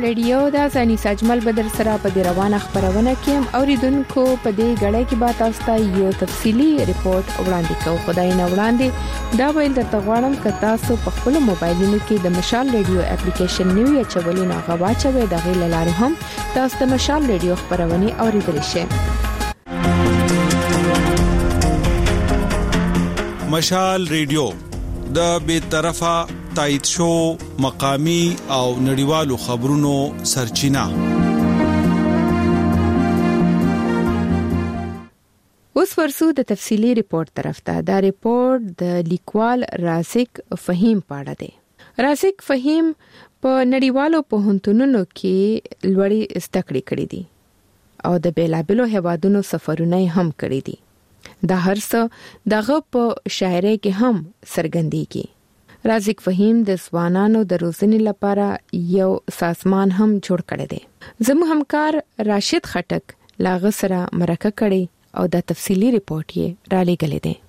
ریډیو دا ځاني سجمل بدر سره په دی روانه خبرونه کې اوریدونکو په دې غړې کې به تاسو ته یو تفصيلي ریپورت وړاندې کوم. خدای نه وړاندې دا ویل درته غواړم ک تاسو په خپل موبایلونو کې د مشال ریډیو اپلیکیشن نیو یا چولې نه غواچوي د غیر لارې هم تاسو د مشال ریډیو خبرونه اوریدل شئ. مشال ریډیو د بیطرفه تایید شو مقامی او نړیوالو خبرونو سرچینه. اوس ورسو د تفصیلی ریپورت طرف ته. دا ریپورت د لیکوال رازق فهیم پاړه دی. رازق فهیم په نړیوالو پوهنتونونو کې لوړې زده کړې کړې دي او د بیلابلو هیوادونو سفرونه هم کړې دي. دا هر څه دغه په شاعرۍ کې هم څرګندېږي. رازق فهیم د ځوانانو د روزنې لپاره یو سازمان هم جوړ کړی دی. زموږ همکار راشد خټک لاغه سره مرکه کړي او د تفصیلی ریپورت یې را لېږلی دی.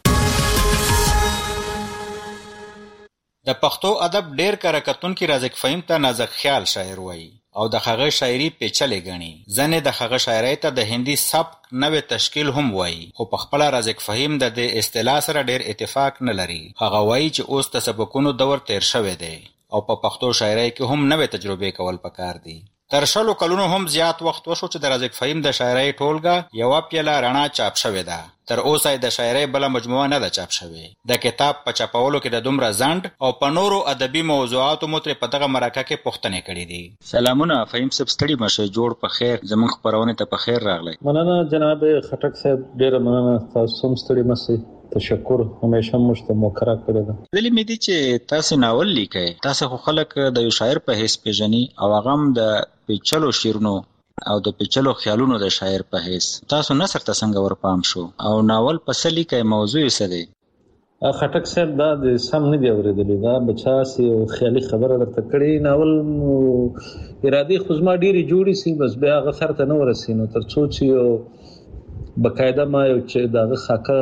د پښتو ادب ډېر کارکتونکي رازق فهیم ته نازک خیال شاعر وایي او د هغه شاعري پیچلې ګڼي. ځنې د هغه شاعرۍ ته د هندي سبک نوې تشکیل هم وایي، خو په خپل رازق فهیم د دې اصطلاح سره ډېر اتفاق نه لري. هغه وایي چې اوس د سبکونو دور تیر شوی دی او په پښتو شاعرۍ کې هم نوې تجربې کول پکار دي. تر شلو کلونو هم زیات وخت وشو چې د رازق فهیم د شاعرۍ ټولګه یو پیاله رڼا چاپ شوې ده. تر اوسه د شاعرۍ بل مجموعه نه ده چاپ شوې. د کتاب په چاپولو کې د دومره ځند او په نورو ادبي موضوعاتو متر په دغه مرکه کې پوښتنې کړې دي. سلامونه فهیم صاحب، ستړي مشه، جوړ په خیر، زموږ خبرونه ته په خیر راغلی. مننه جناب خټک صاحب، ډېر مننه، تاسو هم ستړي مشه. تشکر، همیشه مشته موکره کړی ده. دلی مې دي چې تاسو ناول لیکئ. تاسو خو خلک د یو شاعر په حیث پیژني او هغه هم د پیچلو شعرونو او د پیچلو خیالونو د شاعر په حیث. تاسو نثر ته څنګه ورپام شو او ناول په څه لیکئ، موضوع څه دی؟ خټک صاحب دا د سم نه دی اورېدلی، دا بچا سي خیالي خبره درته کړې. ناول ارادي خو زما ډېرې جوړې سي، بس بیا هغه سر ته نه ورسي. نو تر څو چې یو بقاعده ما یو چې دغه خاکه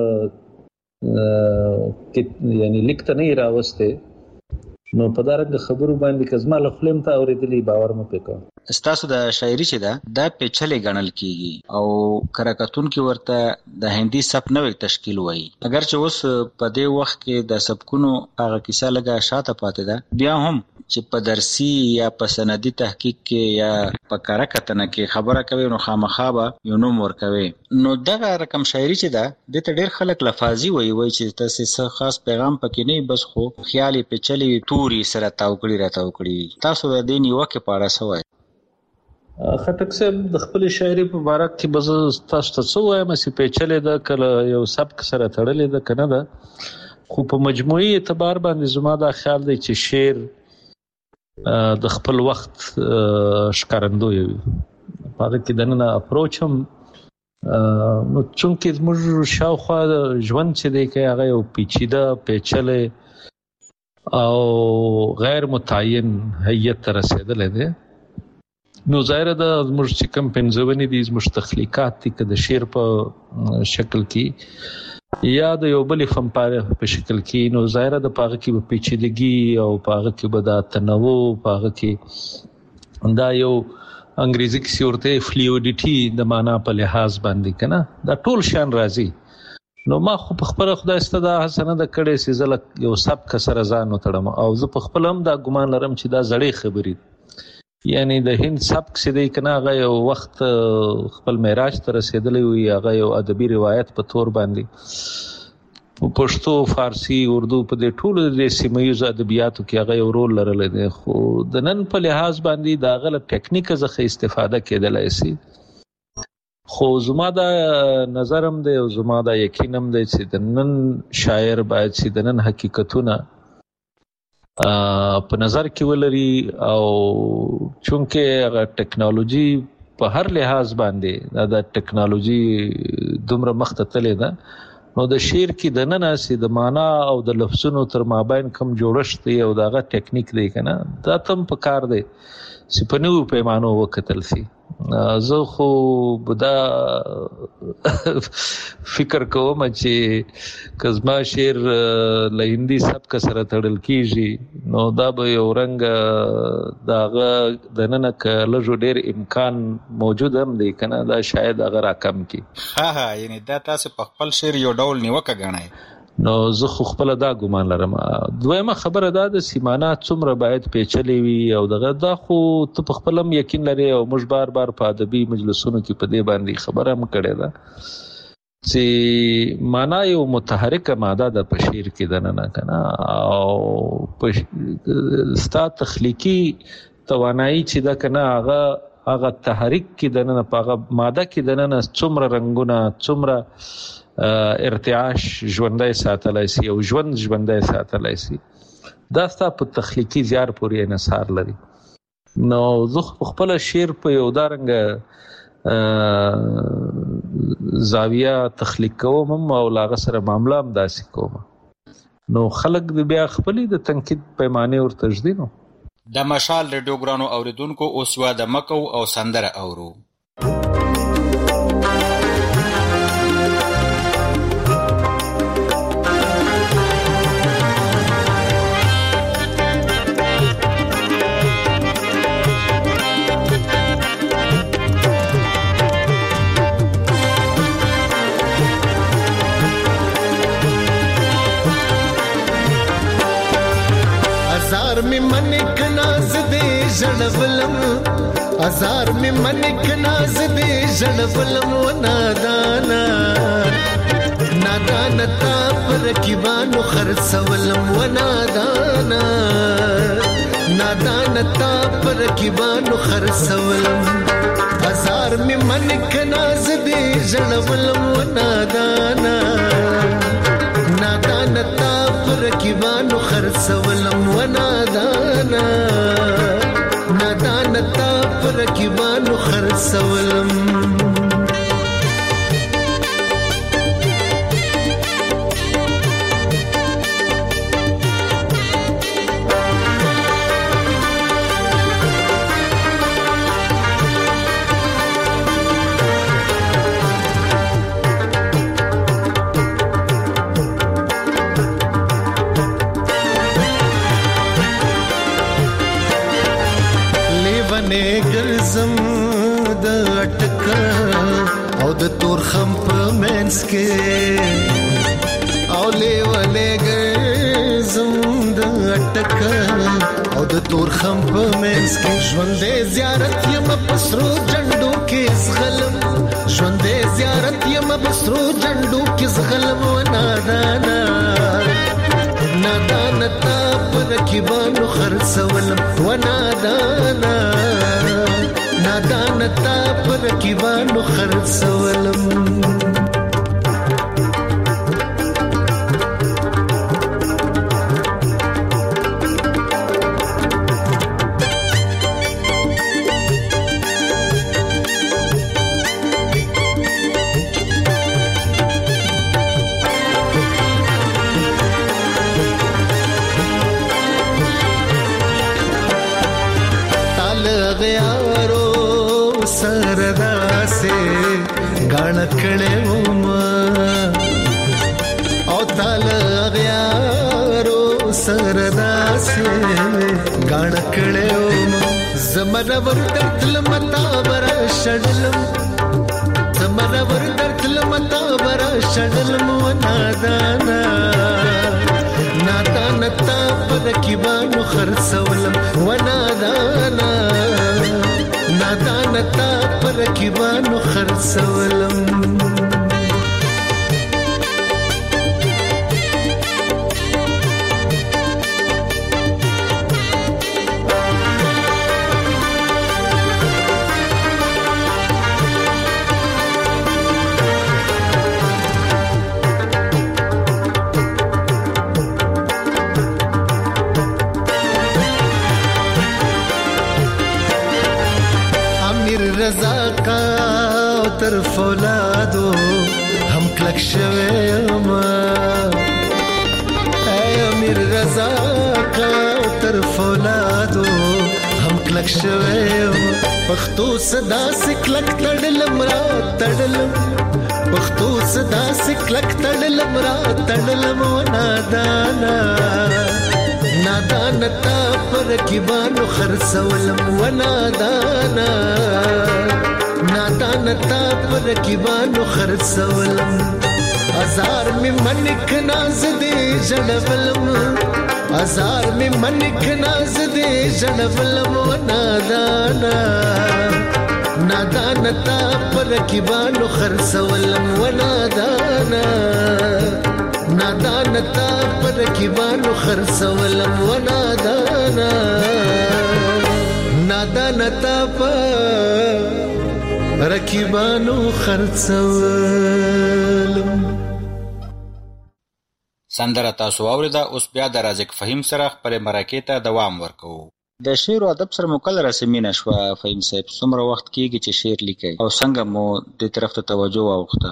یعنی لیک ته نه راوسته، نو په دا رنګ خبرو باندې که زما له خولې ته اورېدلی باور مه پرې کوه. ستاسو د شاعري چې ده دا پیچلې ګڼل کېږي او کراکتونکي ورته د هندي سبک نوې تشکیل وایي. اگر چې اوس په دې وخت کې د سبکونو هغه کیسه لږه شاته پاتې ده، بیا هم چې په درسي یا په سندي تحقیق کې یا په کره کتنه کې خبره کوي نو خامخا به یو نوم ورکوي. نو دغه رقم شاعري چې ده دې ته ډېر خلک لفاظي وایي چې تاسې څه خاص پیغام پکې نه، بس خو خیال یې پیچلې توري سره تاو کړي راتاو کړي. تاسو د دې نیوکې په اړه څه وایئ؟ خټک صاحب د خپل شاعري په باره کې به زه تاسو ته څه وایم چې پیچلې ده، کله یو سبک سره تړلې ده که نه ده، خو په مجموعي اعتبار باندې زما دا خیال دی چې شعر د خپل وخت ښکارندوی وي. په هغه کې دننه اپروچ هم نو چونکې زموږ شاوخوا ژوند چې دی که هغه یو پیچیده پیچلی او غیر متعین هیئت ته رسېدلی دی، نو ظاهره ده زموږ چې کوم پنځونې دي زموږ تخلیقات دي که د شعر په شکل کې یا د یو بلې فن پارې په شکل کې، نو ظاهره ده په هغه کې به پیچیدګي او په هغه کې به دا تنوع، په هغه کې دا یو انګریزي کې ورته فلویډیټي د معنا په لحاظ باندې که نه دا ټول شیان راځي. نو ما خو په خپله خدای سته دا هڅه نه ده کړې چې زه یو سبک سره ځان وتړم او زه په خپله هم دا ګمان لرم چې دا زړې خبرې دي. یعنی د هند سبک چې دی که نه هغه یو وخت خپل معراج ته رسېدلی وي، هغه یو ادبي روایت په تور باندې پښتو، فارسي، اردو په دې ټولو د سیمه ییزو ادبیاتو کې هغه یو رول لرلی دی. خو د نن په لحاظ باندې د هغه له ټکنیکه څخه استفاده کېدلی سي. خو زما دا نظر هم دی او زما دا یقین هم دی چې د نن شاعر باید چې د نن حقیقتونه په نظر کې ولري او چونکه هغه ټکنالوژي په هر لحاظ باندې دا ټکنالوژي دومره مخته تللی ده، نو د شعر کې د نن چې د معنا او د لفظونو تر مابین کم جوړښت دی او دغه ټکنیک دی که نه، دا تم په کار دی سپنو پیمانو وکتل سي. زه خو بدا فکر کوم چې کزما شعر له هندي سبک سره تړل کیږي نو دا به یو رنګ داغه د نن کله ډیر امکان موجود هم دی کنه دا شاید هغه راکم کی. ها یعنی دا تاسو په خپل شعر یو ډول نیوکه غنئ. نو زه خو خپل دا ګمان لرم. دویمه خبره دا د سیمانه څومره باید پیچلې وي او دغه دا خو ته په خپل هم یقین لري او موږ بار بار په ادبي مجلسونو کې په دې باندې خبره هم کړې ده چې معنا یو متحرکه ماده د شعر کې ده نه کنه او ستا تخلیقي توانایي چې دا کنه هغه تحریک کې ده نه په ماده کې ده نه څومره رنگونه څومره ارتعاش ژوندۍ ساتلای شي او ژوندۍ ساتلای شي دا ستا په تخلیقي زیار پورې انحصار لري. نو زه خپل شعر په یو دارنګ زاویه تخلیق کوم او لاغه سره معاملې هم داسې کوم. نو خلک بیا خپلې د تنقید پیمانه ور تجدینو. د مشال ریډیو ګرانو اوریدونکو اوس وا د مکو او سندره اورو. ازار می منک ناز دے جڑولم و نادانا نادانا تا پر کیبانو خرسولم و نادانا نادانا تا پر کیبانو خرسولم. ازار می منک ناز دے جڑولم و نادانا نادانا تا پر کیبانو خرسولم و نادانا نادانا تا پر کیبانو خرسولم. تور خم په منس کې او لیوالې ګرځم د اٹکا او د تور خم په منس کې ژوندې زیارت یم پسرو جنډو کې زغلم ژوندې زیارت یم پسرو جنډو کې زغلم و نادانا نادانا تا پر کیبانو خرڅولم و نادانا نادانا تا پر کیبانو خرڅولم. کړه وما او تعالی غیارو سردا سے غاڼ کړه وما زمره ورتل متا بر شډلم زمره ورتل متا بر شډلم و نادانا نادانا تا پر کیبانو خرڅولم و نادانا نادانا تا پر کیبانو خرڅولم. تر فولادو هم کلک شوه ما اے امیر رضا کا تر فولادو هم کلک شوم پښتو صدا سکلک تړلم را تړلم پښتو صدا سکلک تړلم را تړلم نادانا نادانا تا پر کیبانو خرڅولم و نادانا نادانا تا پر کیبانو خرڅولم ازار می منک ناز دې جړولم ازار می منک ناز دې جړولم و نادانا نادانا تا پر کیبانو خرڅولم و نادانا نادانا تا پر کیبانو خرڅولم و نادانا نادانا تا پر کیبانو خرڅولم. سندره تاسو اوریده. اوس بیا د رازق فهیم سره خپل مرکې ته دوام ورکوو. د شعر او ادب سره مو کله رسمینه شوه فهیم صاحب؟ څومره وخت کېږي چې شعر لیکئ او څنګه مو دې طرف ته توجه واوښته؟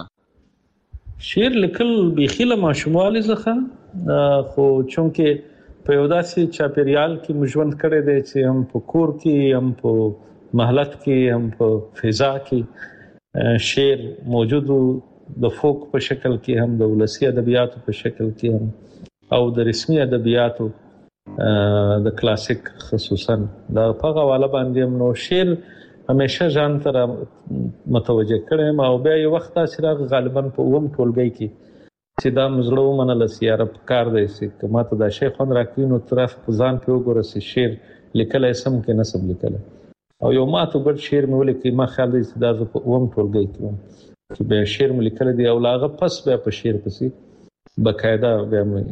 شعر لیکل بیخي له ماشوموالي څخه، خو چونکې په یو داسې چاپېریال کې مو ژوند کړی دی چې هم په کور کې هم په محلت کې هم په فضا کې شعر موجود و، د فوک په شکل کې هم د ولسي ادبیاتو په شکل کې هم او د رسمي ادبیاتو د کلاسیک خصوصا دا په حواله باندې هم نو شعر همیشه ځان ته متوجه کړم. او بیا یو وخت چې غالبا په اوم ټولګي کې چې دا مزړه ومنله چې یاره پکار دی چې ما ته دا شی خوند راکوي نو طرف په ځان پرې وګوره چې شعر لیکلی سم کې نسب لیکلی او یو ماته ګډ شعر مې ولیکي. ما خیال دی چې دا زه په اوم ټولګي کې وم چې بیا شعر مې لیکلی دی او له هغه پس بیا په شعر پسې بقاعده بیا مې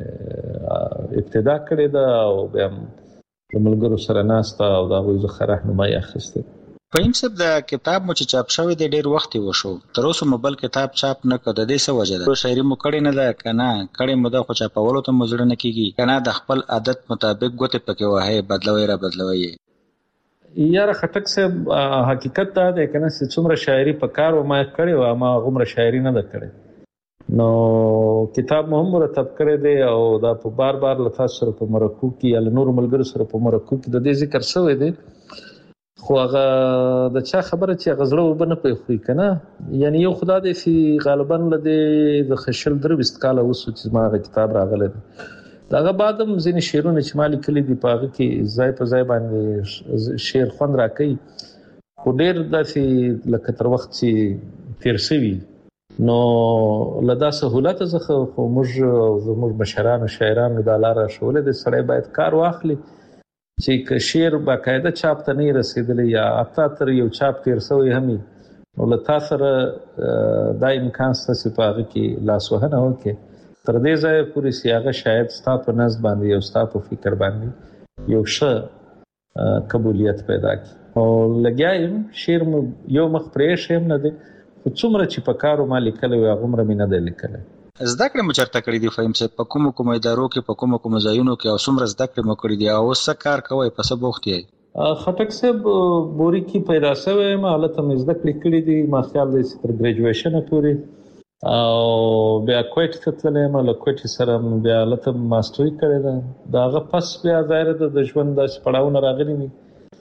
ابتدا کړې ده او بیا د ملګرو سره ناسته او د هغوی څخه راهنمایي اخیستې. فهیم صاحب د کتاب مو چې چاپ شوی دی ډېر وخت یې وشو، تر اوسه مو بل کتاب چاپ نه کړ، د دې څه وجه ده؟ شاعري مو کړې نه ده که نه؟ کړې مو ده خو چاپولو ته مو زړه نه کېږي که نه د خپل عادت مطابق ګوتې پکې وهئ بدلوئ را بدلوئ یې؟ یاره خټک صاحب حقیقت دا دی که نه چې څومره شاعري په کار و ما کړې وه ما هغومره شاعري نه ده کړې. نو کتاب مو هم مرتب کړی دی او دا په بار بار له تاسو سره په مرکو کې یا له نورو ملګرو سره په مرکو کې د دې ذکر شوی دی، خو هغه د چا خبره چې هغه زړه اوبه نه پرېښوي که نه. یعنې یو خو دا دی چې غالبا له دې د 23 کاله وسو چې زما هغه کتاب راغلی دی. د هغه بعد هم ځینې شعرونه چې ما لیکلي دي په هغه کې ځای په ځای باندې شعر خوند راکوي، خو ډېر داسې لکه تر وخت چې تېر شوي نو له دا سهولته څخه خو موږ زموږ مشرانو شاعرانو دا لاره ښولې ده. سړی باید کار واخلي چې که شعر باقاعده چاپ ته نه رسېدلی یا حتی تر یو چاپ تېر شوی هم نو له تا سره دا امکان شته چې په هغه کې لاسوهنه وکړې تر دې ځایه پورې چې هغه شاید ستا په نظم باندې او ستا په فکر باندې یو ښه قبولیت پیدا کړي. او لګیا یم شعر مو یو مخ پرېښی هم نه دی، خو څومره چې په کارو ما لیکلی وي هغومره مې نه دی لیکلی. زده کړې مو چېرته کړي دي فهیم صاحب؟ په کومو کومو ادارو کې په کومو کومو ځایونو کې او څومره زده کړې مو کړي دي او اوس څه کار کوئ؟ په څه بوخت یې؟ خټک صاحب بوري کې پیدا شوی یم، هلته مې زده کړې کړي دي ما خیال دی چې تر ګریجویشنه پورې، او بیا کویټ ته تللی یم، له کویټې سره بیا هلته ماسټري کړې ده. د هغه پس بیا ظاهره ده د ژوند داسې پړاوونه راغلي دي،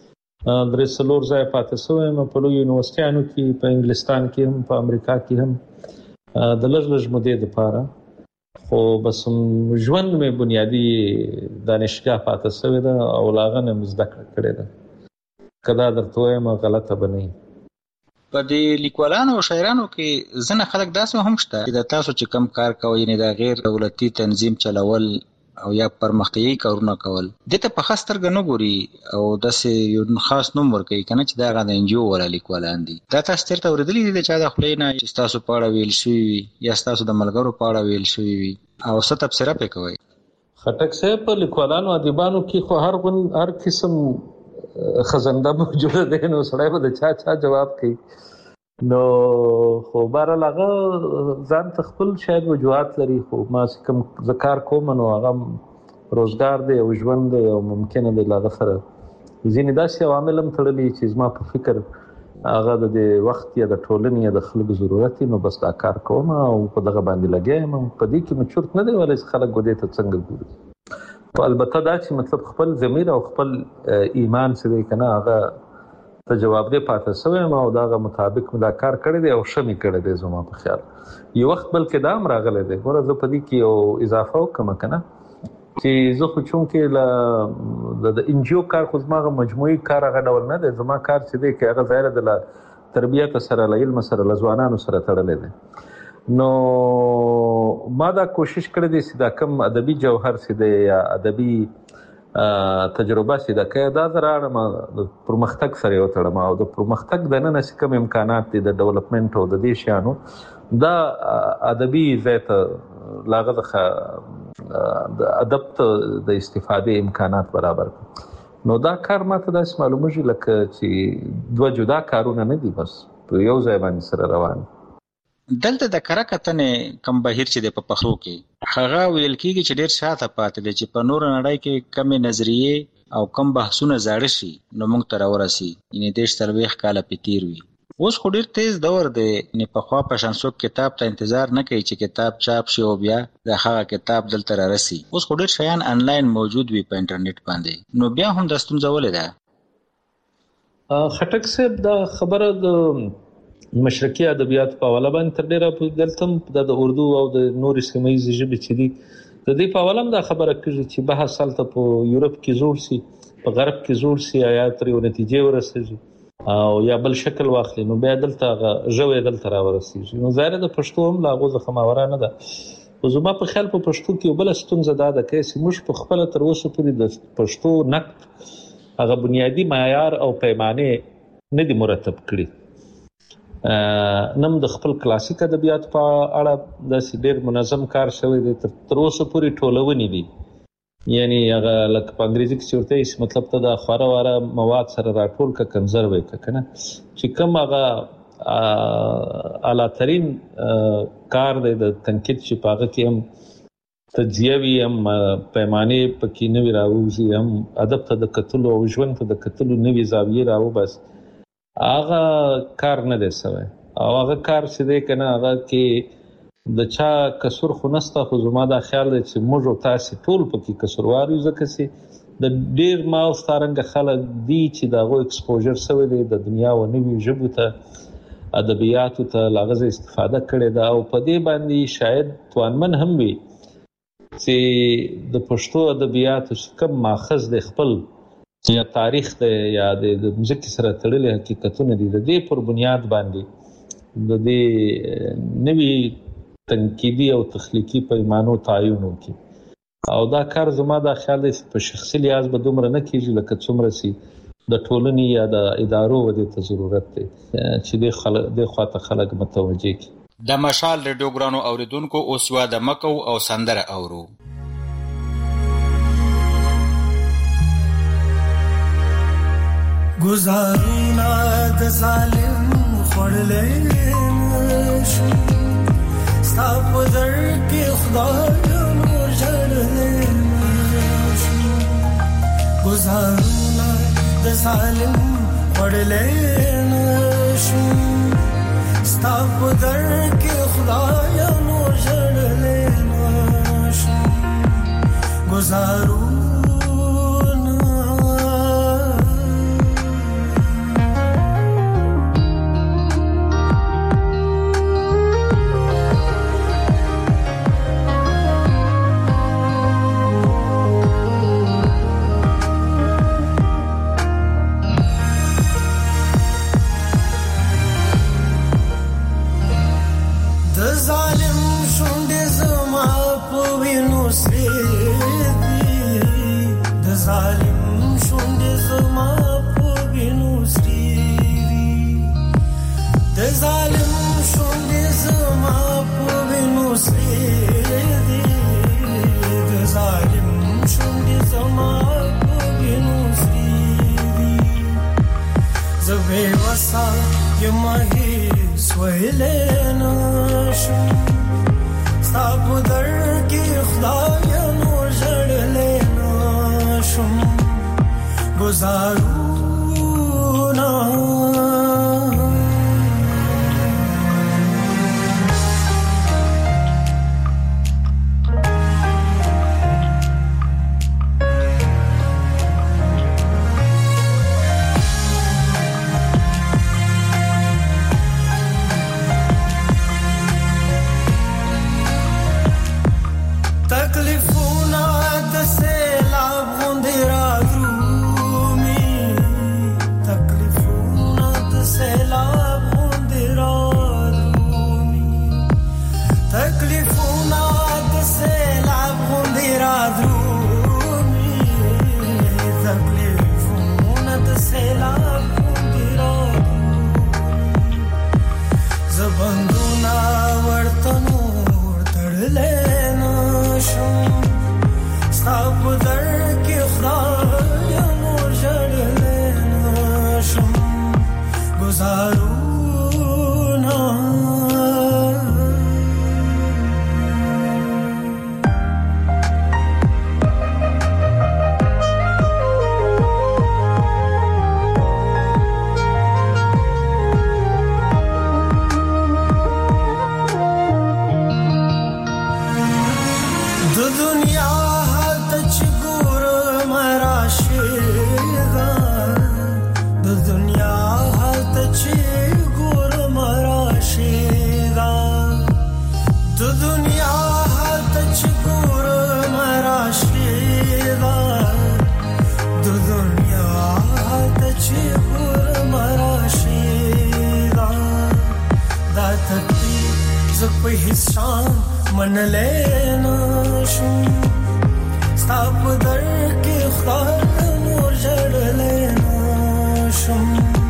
3-4 ځایه پاتې شوی یم په لویو یونیورسټیانو کې، په انګلستان کې هم په امریکا کې هم د لږ مودې دپاره، خو بس ژوند مې بنیادي دانشګاه پاتې شوې ده او له هغه نه مې زده کړه کړې ده. که دا درته ووایم غلطه به نه وي. په دې لیکوالانو او شاعرانو کې ځینې خلک داسې هم شته چې د تاسو چې کم کار کوئ یعنې د غیر دولتي تنظیم چلول او یا پرمختیایي کارونه کول دې ته په ښه سترګه نه ګوري او داسې یو خاص نوم ورکوي که نه چې دا هغه د NGO والا لیکوالان دي. دا تاسو چېرته اورېدلي دي د چا د خولې نه چې ستاسو په اړه ویل شوي وي یا ستاسو د ملګرو په اړه ویل شوي وي او څه تبصره پرې کوئ؟ خټک صاحب په لیکوالانو ادیبانو کې خو هر قسم خزنده موجوده دی، نو سړی به د چا جواب کوي. نو خو بهرحال هغه ځان ته خپل شاید وجوهات لري، خو ما چې کوم زه کار کوم نو هغه روزګار دی او ژوند دی او ممکنه دی له هغه سره ځینې داسې عوامل هم تړلي چې زما په فکر هغه د وخت یا د ټولنې یا د خلکو ضرورت نو بس دا کار کوم او په دغه باندې لګیا یم. په دې کې مې چورت نه دی ویلی چې خلک ګودې ته څنګه ګوري. البته دا چې مطلب خپل ضمیر او خپل ایمان سره کنه هغه ته جواب دی پاتې سوی ما او داغه مطابق دا کار کړی دی او شمی کړی دی زما په خیال یو وخت بلکې دا هم راغلی دی ګوره زه په دې کې یو اضافه وکړم کنه چې زه خو چونکې د انجیو کار خو زما مجموعي کار هغه ډول نه دی زما کار چې دی کې هغه ظاهر د تربیت سره له علم سره له ځوانانو سره تړلی دی نو ما دا کوشش کړی دی چې دا کم ادبي جوهر چې دی یا ادبي تجربه چې دا کې دا زراړم پرمختګ سره یو تړم او د پرمختګ د نن څخه کم امکانات دي د ډیولپمنٹ او د دې شانو دا ادبي ذات لاغه د ادب د استفادې امکانات برابر نو دا کار ماته داس معلومه لکه چې دوه جدا کارونه نه دي بس یو ځای باندې سره روان دلته د کره کتنې کم بهیر چې د په پخرو کې هغه ویل کېږي چې ډېر شاته پاتې دي چې په نور نړۍ کې کمې نظریې او کم بحثونه زاړه شي نو موږ ته راورسي یعنې 30 کاله پې تېر وي اوس خو ډېر تیز دور دی یعنې پخوا په شان څوک کتاب ته انتظار نه کوي چې کتاب چاپ شي او بیا د هغه کتاب دلته رارسي اوس خو ډېر شیان آنلاین موجود وي په انټرنیټ باندې نو بیا هم دا ستونزه ولې ده خټک صاحب دا خبره د مشرقي ادبیات په حواله باندې تر ډیره په دلته د اردو او د نورې سیمه ییزې ژبې چې دي د دې په حواله دا خبره کېږي چې بحث هلته په یورپ کې جوړ شي په غرب کې جوړ شي یا تر یو نتیجې ورسېږي او یا بل شکل واخلي نو بیا دلته ژوی دلته راورسېږي نو ظاهره د پښتو هم لا هغو څخه ماوره نه ده خو زما په خیال په پښتو کې یو بله ستونزه دا ده چې موږ په خپله تر اوسه پورې د پښتو نقد هغه بنیادي معیار او پیمانې نه دي مرتب کړي نم د خپل کلاسیک ادبیات په اړه داسې ډېر منظم کار شوی دی تر اوسه پورې ټولونې دي یعنی هغه لکه په انګریزي کې چې ورته یې مطلب ته د خواره واره مواد سره راټول که کنزرو یې که که نه چې کوم هغه اعلیترین کار دی د تنقید چې په هغه کې هم تجزیه وي هم پیمانې پکې نوي راوځي هم ادب ته د کتلو او ژوند ته د کتلو نوي زاویې راوباسي هغه کار نه دی سوی او هغه کار چې دی که نه هغه کې د چا کسور خو نسته خو زما دا خیال دی چې موږ او تاسې ټول پکې کسوروار یو ځکه چې د ډېر ما او ستارنګه خلک دي چې د هغو ایکسپوژر سوی دی د دنیا و نویو ژبو ته ادبیاتو ته له هغه ځای استفاده کړې ده او په دې باندې شاید توانمن هم وي چې د پښتو ادبیاتو چې کوم ماخذ دی خپل یا تاریخ دی یا د مځکې سره تړلي حقیقتونه دي د دې پر بنیاد باندې د دې نوي تنقیدي او تخلیقي پیمانو تعین وکړي او دا کار زما دا خیال دی په شخصي لحاظ به دومره نه کېږي لکه څومره چې د ټولنې یا د ادارو دې ته ضرورت دی چې دې خواته خلک متوجه کړي د مشال ریډیو ګرانو اوریدونکو اوس یوه د مکو او سندره اورو گزارونه د ظالم خوړلې نشو ستا په در کې خدای نور جړلې نشو گزارونه د ظالم خوړلې نشو ستا په در کې خدای نور جړلې نشو گزارو بندونه ورته نور تړلی نشم ستا په در کې خدای نور ژړلی نشم ګزارونه په حسان منلې نشم ستا په در کې خدای نور ژړلې نشم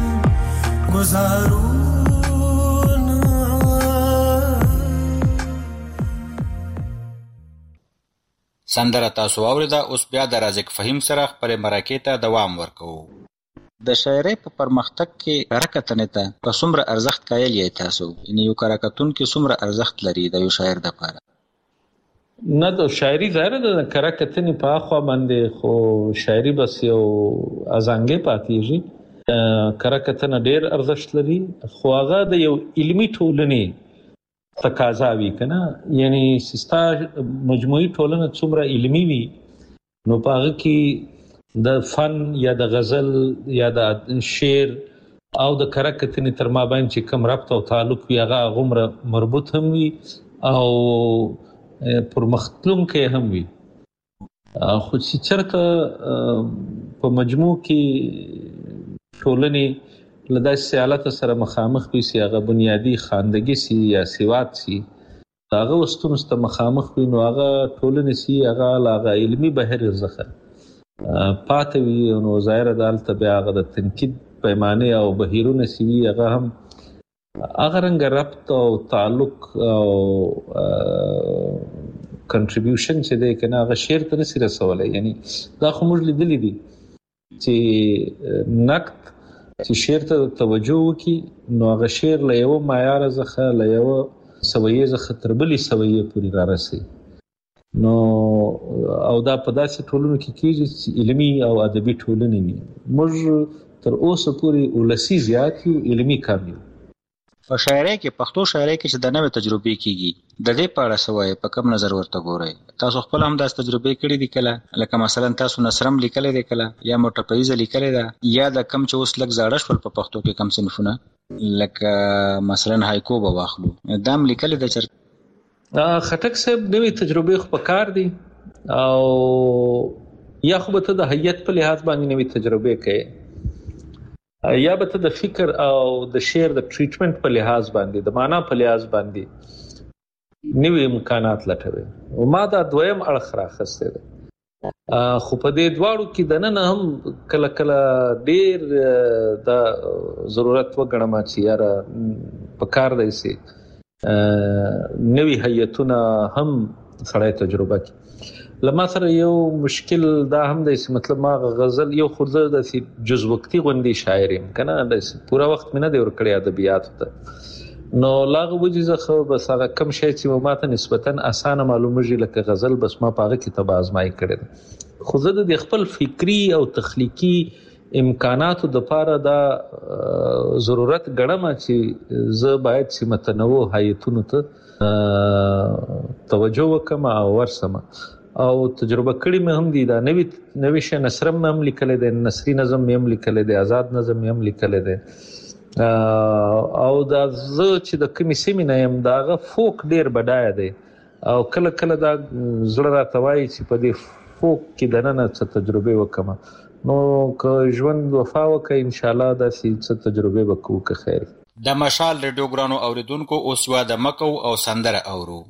ګزارونه. سندره تاسو اوریده، اوس بیا د رازق فهیم سره خپل مرکې ته دوام ورکوو. د شاعرۍ په پرمختګ کې کارکتنې ته په څومره ارزښت قایل یې تاسو؟ یعنې یو کارکتون کې څومره ارزښت لري د یو شاعر دپاره؟ نه د شاعري ظاهره د کارکتنې په اخوا باندې خو شاعري بس یو ازانګې پاتېږي. کارکتنه ډېر ارزښت لري خو هغه د یو علمي ټولنې تقاضا وي که نه، یعنې ستا مجموعي ټولنه څومره علمي وي نو په هغه کې د فن یا د غزل یا د شعر او د کارکتنې تر مابین چې کوم ربط او تعلق وي هغه هغومره مربوط هم وي او پرمختلونکی هم وي. خو چې چېرته په مجموع کې ټولنې له داسې حالت سره مخامخ وي چې هغه بنیادي خواندګي سي یا سواد سي، هغه ستونزو ته مخامخ وي نو هغه ټولنې سي هغه له هغه علمي بهیر څخه پاتې وي نو ظاهره دلته بیا هغه د تنقید پیمانې او بهیرونه سي وي هغه هم هغه رنګه ربط او تعلق او کنټریبیوشن چې دی که نه هغه شعر ته نسي رسولی. یعنی دا خو موږ لیدلی دي چې نقد چې شعر ته توجه وکړي نو هغه شعر له یوه معیاره څخه له یوه سویې څخه تر بلې سویې پورې رارسوي. نو او دا په داسې ټولنو کې کېږي چې علمي او ادبي ټولنې وي. موږ تر اوسه پورې ولسي زیات یو، علمي کم یو. په شاعرۍ کې، پښتو شاعرۍ کې چې د نوې تجربې کېږي د دې په اړه څه وایي؟ په کوم نظر ورته ګورئ؟ تاسو خپل هم داسې تجربې کړي دي کله؟ لکه مثلا تاسو نثرم لیکلی دی کله یا مټپیزه لیکلې ده یا د کم چې اوس لږ زاړه شول په پښتو کې کم صنفونه لکه مثلا هایکو به واخلو دا هم لیکلې ده چېرته؟ خټک صاحب نوې تجربې خو په کار دي او یا خو به ته د هیئت په لحاظ باندې نوې تجربې کوې یا به ته د فکر او د شعر د ټریټمنټ په لحاظ باندې د معنا په لحاظ باندې نوې امکانات لټوي. ما دا دویم اړخ راخستی دی خو په دې دواړو کې دننه هم کله کله ډېر د ضرورت وګڼم چې یاره په کار دی چې نوې هیئتونه هم سړی تجربه کړي. له ما سره یو مشکل دا هم دی چې مطلب ما غزل یو خو زه داسې جز وقتي غوندې شاعر یم که نه، داسې پوره وخت مې نه دی ورکړی ادبیاتو ته نو له هغه وجې څخه بس هغه کم شی چې ما ته نسبتا اسانه معلومېږي لکه غزل بس ما په هغه کې طبع ازمایي کړې ده. خو زه د خپل فکري او تخلیقي امکاناتو دپاره دا ضرورت ګڼم چې زه باید چې متنوع هیئتونو ته توجه وکړم او ورسم او تجربه کړي مې هم دي. دا نوی شی نثرم مې هم لیکلی دی، نثري نظم مې هم لیکلی دی، آزاد نظم مې هم لیکلی دی او دا زه چې د کومې سیمې نه یم د هغه فوک ډېر بډایه دی او کله کله دا زړه راته وایي چې په دې فوک کې دننه څه تجربې وکړم نو که ژوند وفا وکړي انشاءالله داسې څه تجربې به کوو که خیر. د مشال ریډیو ګرانو اوریدونکو اوس واده مکو او سندره اورو.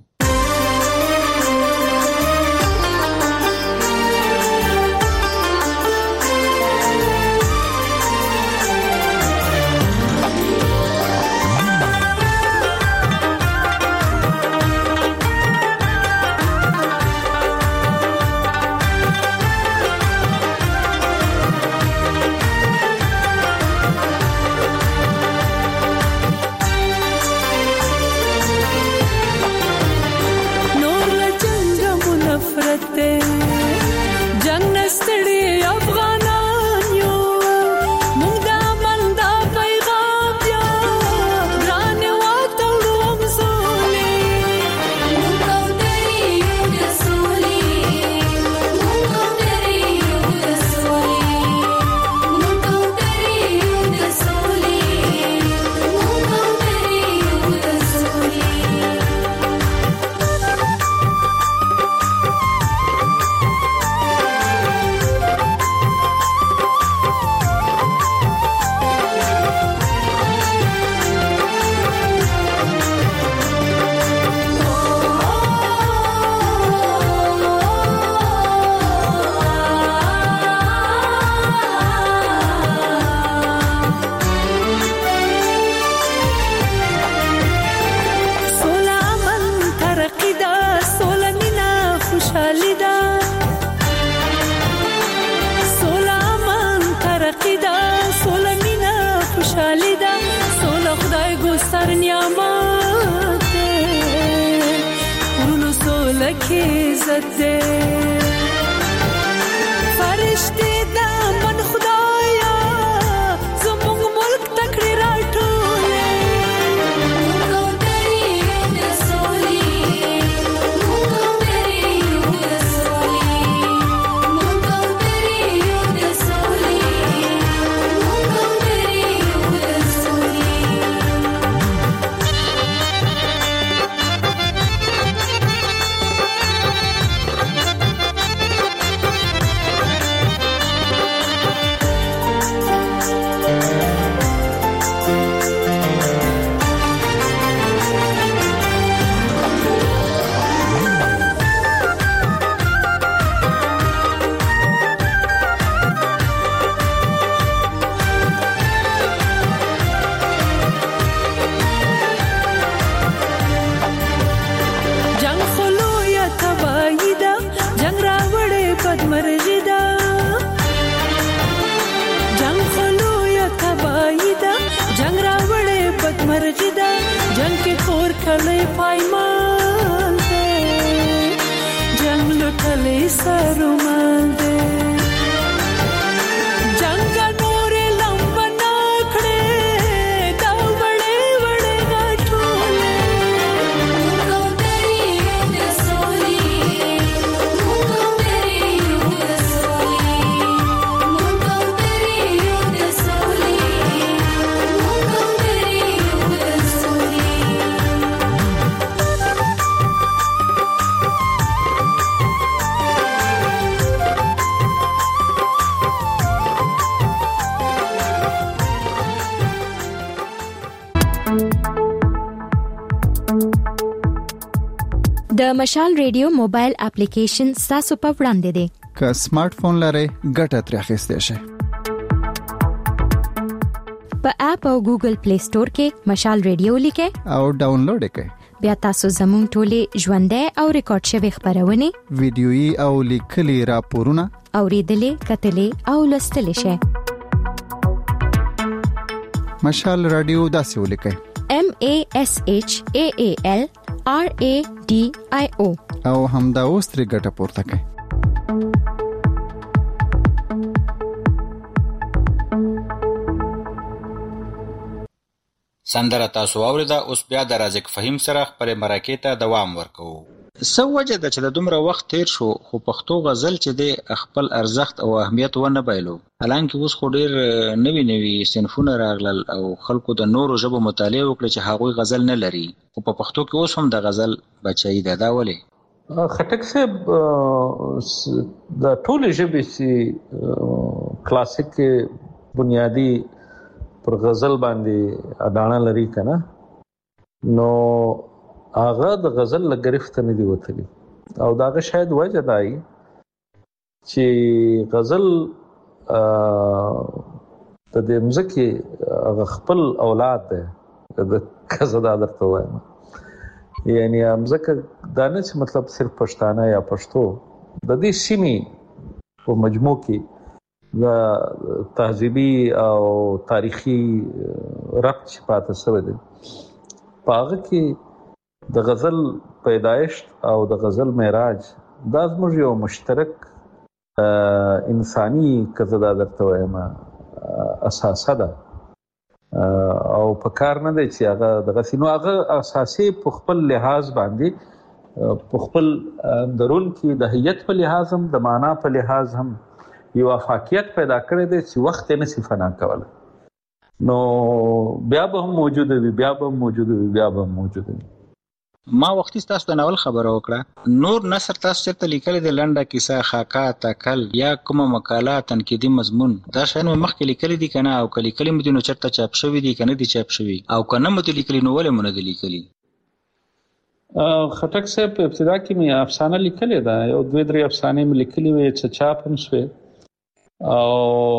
زړه عزت دې فرشتي د من خدایا زموږ ملک تکړه راټولې د مشال ریډیو موبایل اپلیکیشن تاسو په وړاندې دی که سمارټ فون لرئ ګټه ترې اخیستئ شئ په اپ او ګوګل پلی سٹور کې مشال ریډیو لیکئ او ډاونلوډ کړئ بیا تاسو زموږ ټولې ژوندۍ او ریکارډ شوی خبرونه ویډیويي او لیکلي راپورونه اوریدلې کتلې او لوستلې شئ مشال رادیو داسې ولیکئ MASHAALRADIO او همدا اوس ترې ګټه پورته کړئ سندره تاسو اوریده اوس بیا د رازق فهیم سره خپل مرکه ته دوام ورکوو سو وجه د چې د دومره وخت تیر شو خو پښتو غزل چې د خپل ارزښت او اهمیت ونه بایلو حالانکه اوس خو ډیر نوی صنفونه راغلل او خلکو د نورو ژبو مطالعه وکړي چې هغوی غزل نه لري خو په پښتو کې اوس هم د غزل بچی دا ولې خټک صاحب د ټول ژبې چې کلاسیک بنیادی پر غزل باندې اډانه لري کنه نو هغه د غزل له گرفت نه دی وتلی او داغه شاید وجه دای چې غزل د دې مزکی خپل اولاد ده د کزدا درته وایم یعنی مزکه دانه چې مطلب صرف پښتانه یا پښتو د دې سیمې په مجموع کې د تهذیبي او تاریخي ربط چې پاتې شوی دی پاغه کې د غزل پیدایش او د غزل معراج دا زموږ یو مشترک انساني کزدا درته وایم اساسه ده او په کار نه دی چې هغه د غسینو هغه اساسي په خپل لحاظ باندې په خپل درون کې د هیئت په لحاظ هم د معنا په لحاظ هم یو افاقیت پیدا کړی دی چې وخت نه سی فنا کوله نو بیا به هم موجود وي ما وختي تاسو د ناول خبره وکړه نور نثر تاسو چرته لیکل د لنډه کیسه خاکا تکل یا کومه مقاله تنقیدي مضمون دا شنو مخکې لیکل دي کنه او کلی کلمې د نو چرته چاپ شوی دي کنه دي چاپ شوی او کنه مت لیکل نو ولې مونږ دي لیکلي خټک صاحب په ابتدا کې مې افسانه لیکلې ده یو دوه درې افسانې مې لیکلې وې چې چاپ هم شوه او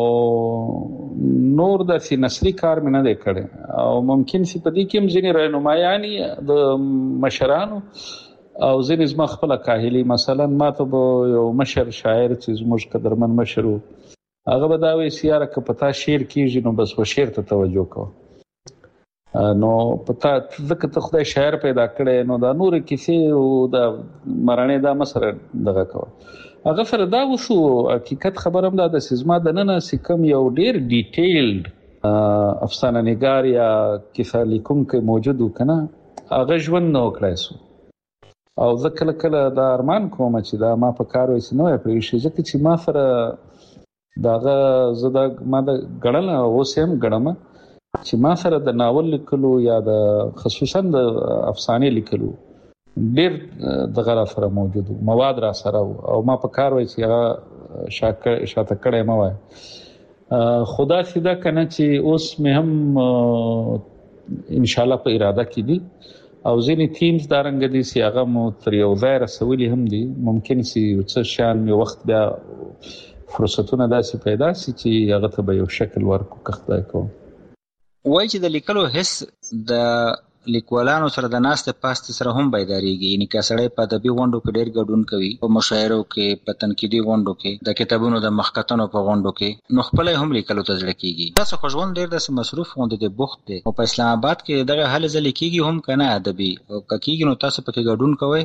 نور د نثري کار مې نه دی کړی او ممکن چې په دې کې هم ځینې راهنمایاني د مشرانو او ځینې زما خپل کاهلي مثلا ما ته یو مشر شاعر چې زموږ قدرمن مشر هغه به دا وایي چې یاره که پتا شعر کېږي نو بس و شعر ته توجه کوه نو پتا ځکه ته خدای شاعر پیدا کړي نو دا نور کیسې او د مرانه دا مسره دغه کوي هغه سره دا وشو حقیقت خبرم دا د سیزما د نن سکم یو ډیر ډیټیلډ افسانه نگار یا کیسه لیکونکو موجود وکنه هغه ژوند نو کړای سو او ځکه کله دا ارمان کوم چې دا ما په کار وې نو پرې شي ځکه چې ما سره داغه زدا ما د غړل او سیم غړم چې ما سره د ناول لیکلو یا د خصوصا د افسانه لیکلو ډیر د غلا سره موجود مواد را سره او ما په کار وې چې هغه شاته کړه ما وای خدا سیدا کنه چې اوس مې هم ان شاء الله په اراده کې دي او ځینې ټیمز دا رنګ دي چې هغه مو تر یو ځای رسولي هم دي ممکن چې څه شان یو وخت بیا فرصتونه داسې پیدا شي چې هغه ته به یو شکل ورکو کخته کوم وای چې د لیکلو حس د لیکوالانو سره د ناستې پاستې سره هم بیداریږي یعنی که سړی په ادبي غونډو کې ډېر ګډون کوي په مشاعرو کې په تنقیدي غونډو کې د کتابونو د مخکتنو په غونډو کې نو خپل هم لیکلو ته ځل کېږي تاسو خو ژوند ډېر داسې مصروف غونډه د بوخت دی او په اسلام آباد کې دغه حل ځل کېږي هم کنه ادبي او کېږي نو تاسو پکې ګډون کوئ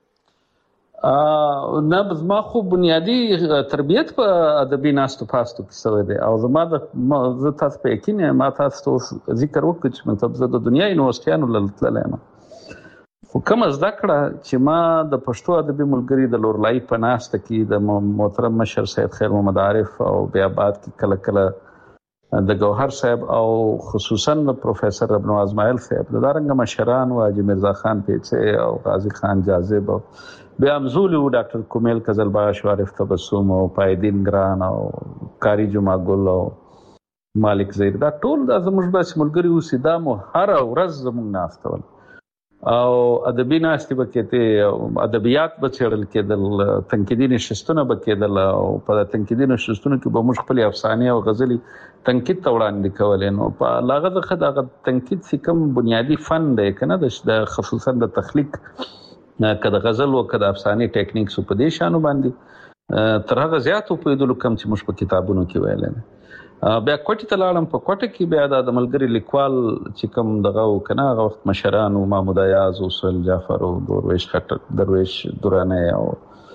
نه زما خو بنیادی تربیت په ادبي ناستو پاستو کې سوی دی او زما زه تاسو په یقین ما تاسو ذکر وکړ چې مطلب زه د دنیا یونیورسيټیانو لړتلم خو کوم زده کړه چې ما د پښتو ادبي ملګری د لورلای په ناست کې د محترم مشر سید خیر محمد عارف او بیا بعد کې کله کله د گوهر صاحب او خصوصا پروفیسور ابن ازمایل صاحب د دارنګ مشران او حاجی مرزا خان پیڅه او قاضی خان جاذب بیا مزول او ډاکټر کومیل قزلباش عارف تبسم او پایدین ګران او کاری جمعه ګل او مالک زید دا ټول د زموږ بس ملګری اوسې دا مو هر ورځ زموږ ناستول او ادبي ناستې بکته ادبیات بچړل کېدل تنقیدي نشستونه بکېدل او په تنقیدي نشستونو کې به موږ خپل افسانه او غزلي تنقید ته وړاندې کولې نو په لاغه خدای تنقید سکم بنیادی فن دی کنه د خصوصا د تخلیق کله غزل او کله افسانه ټیکنیکس په دې شانو باندې تر هغه زیاتو په دلو کم چې موږ په کتابونو کې ویل نه بیا کوټی ته لاړم په کوټه کې بیا د ملګری لیکوال چې کوم دغه کنه هغه وخت مشران او محمود ایاز او سهیل جعفر او درویش خټک درویش دورانه او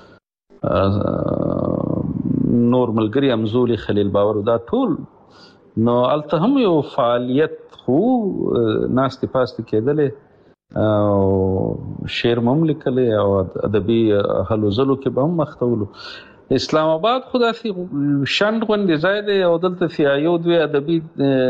نور ملګری امزولي خلیل باور دا ټول نو الته هم یو فعالیت خو ناستې پاستې کېدلې او شعر مملکه او ادبي حلو زلو کې به هم مختولو اسلام آباد خدا سي شند غونډې ځای دی او دلته سی یو دوی ادبي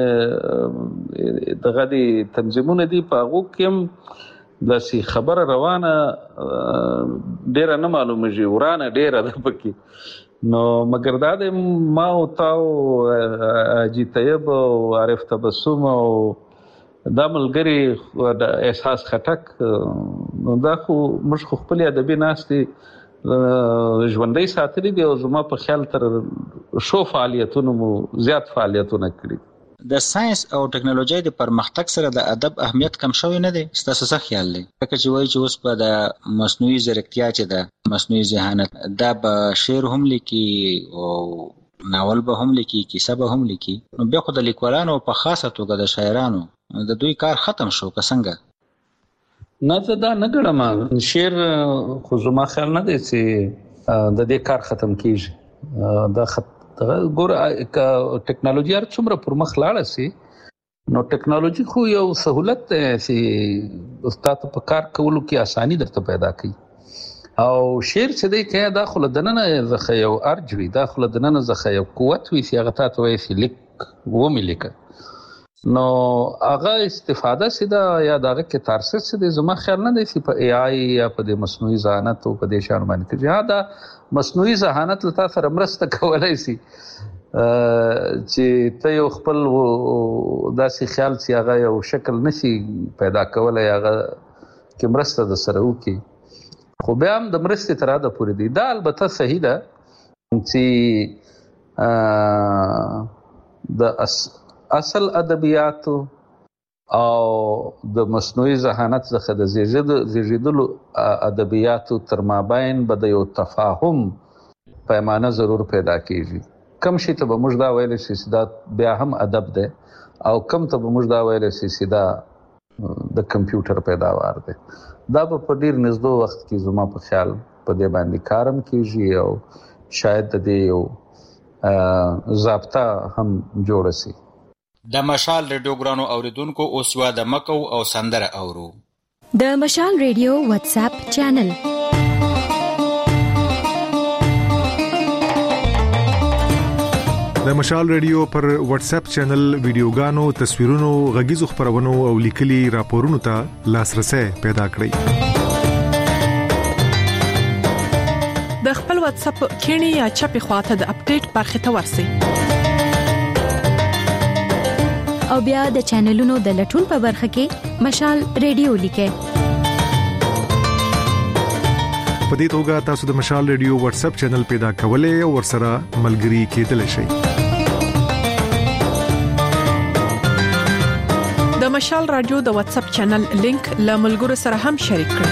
دغه دي تنظیمونه دي په هغه کې د سی خبره روانه ډیره نه معلومه ورانه ډیره ده پکې نو مګر دا د ما او تاو حاجی طیب او عارف تبسم او دا ملګری د احساس خټک نو دا خو موږ خپل ادبي ناستې ژوندۍ ساتلې دي او زما په خیال تر شو فعالیتونو مو زیات فعالیتونه کړي د ساينس او ټکنالوژي د پرمختګ سره د ادب اهمیت کم شوی نه دی ستاسو څه خیال دی لکه چې وایي چې اوس په د مصنوعي ځیرکتیا چې د مصنوعي ذهانت دا به شعر هم لیکي او ناول به هم لیکي کیسه به هم لیکي نو بیا خو د لیکوالانو په خاصه توګه د شاعرانو د دوی کار ختم شو که څنګه نه دا نه ګړم شعر خو زما خیال نه دی چې د دې کار ختم کیږي دا ګور ټکنالوژي هر څومره پر مخ لاړه سي نو ټکنالوژي خو یو سہولت دی چې استاد په کار کولو کې اساني درته پیدا کوي او شعر چې دی کې دا خو لدننه زخه یو ارجوي دا خو لدننه زخه یو قوت وي چې هغه ته وایي چې لیک و ملک نو هغه استفاده سیده یا دغه کې تارسس سیده زما خیال نه دی چې په ای آی یا په د مصنوعي ذهانت او په دې شان باندې چې دا مصنوعي ذهانت لته سره مرسته کولای شي چې ته یو خپل داسې خیال چې هغه یو شکل نشي پیدا کولای هغه کې مرسته د سره وکي خو بیا هم د مرستې تر حده پورې دی دا البته صحیح ده چې د اصل ادبیات او د مصنوعي ذهانت څخه د زیږیدلو ادبیات تر مابین به د یو تفاهم پیمانه ضرور پیدا کیږي کم شي ته به موږ دا ویل شي چې دا بیا هم ادب ده او کم ته به موږ دا ویل شي چې دا د کمپیوټر پیداوار دی. دا په ډیر نږدې وخت کې زما په خیال په دې باندې کارم کیږي او شاید د دې یو ضابطه هم جوړ شي. د مشال ریډیو ګرانو اوریدونکو اوس یو د مکو او سندره اورو. د مشال ریډیو واتس اپ چینل. د مشال ریډیو پر واتس اپ چینل ویډیوګانو، تصویرونو، غږیزو خبرونو او لیکلي راپورونو ته لاسرسي پیدا کړئ. د خپل واتس اپ کینی یا چپی خواته د اپډیټ برخه ته ورسئ. او بیا د چینلونو د لټون په برخه کې مشال ریډیو لیکئ. په دې توګه تاسو د مشال ریډیو واتس اپ چینل پیدا کولای او ورسره ملګري کېدلی شئ. د مشال رادیو د واتس اپ چینل لینک له ملګرو سره هم شریک کړئ.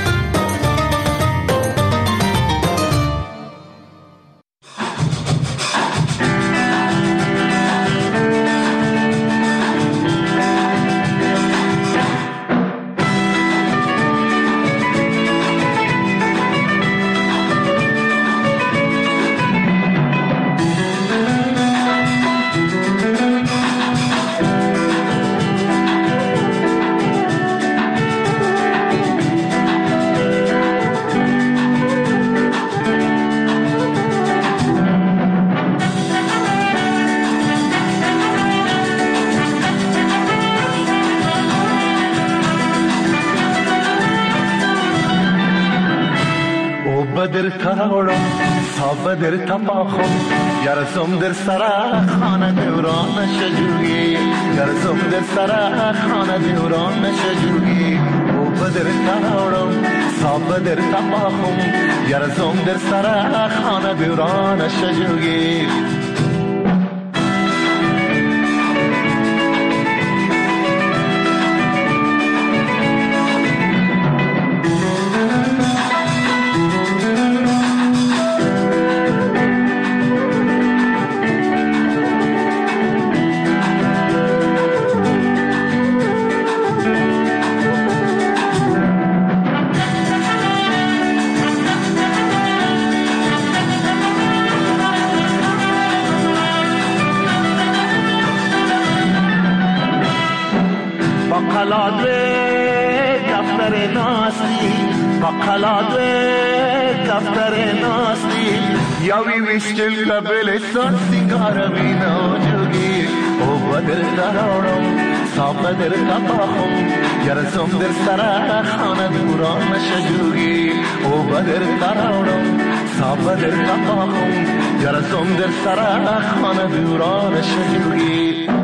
بدر تراوڑم صاحب بدر تپاخم یارسم در سرا خانه دوران شجوگی یارسم در سرا خانه دوران شجوگی او بدر تراوڑم صاحب بدر تپاخم یارسم در سرا خانه دوران شجوگی یاوی وشتل قبل سر سنگار بینا جوگی او بدر تراوڑم صاحب بدر تپاخم یارسم در سرا خانه دوران شجوگی او بدر تراوڑم صاحب بدر تپاخم یارسم در سرا خانه دوران شجوگی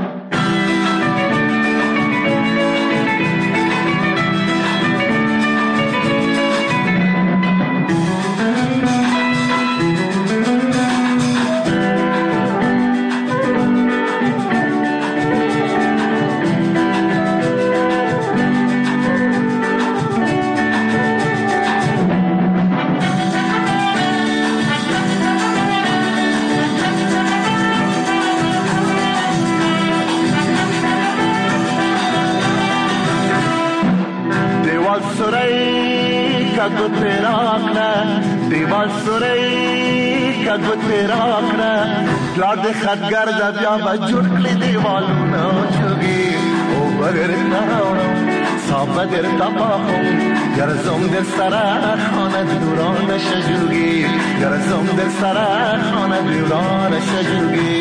لاد خدگر دا بیا بجوڑ کلی دیوالونا چوگی او بدر تراوڑم صاحب بدر تپاخم یارسم در سرا خانه دوران شجوگی یارسم در سرا خانه دوران شجوگی